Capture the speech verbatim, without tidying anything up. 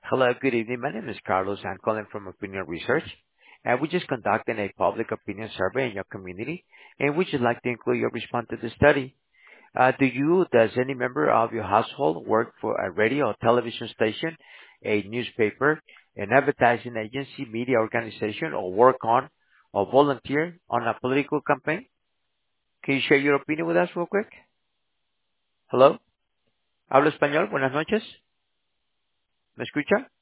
Hello, good evening. My name is Carlos. I'm calling from Opinion Research, and we're just conducting a public opinion survey in your community, and we would like to include your response to the study. Uh, do you, does any member of your household work for a radio or television station, a newspaper, an advertising agency, media organization, or work on or volunteer on a political campaign? Can you share your opinion with us real quick? Hello? Hablo español. Buenas noches. ¿Me escucha?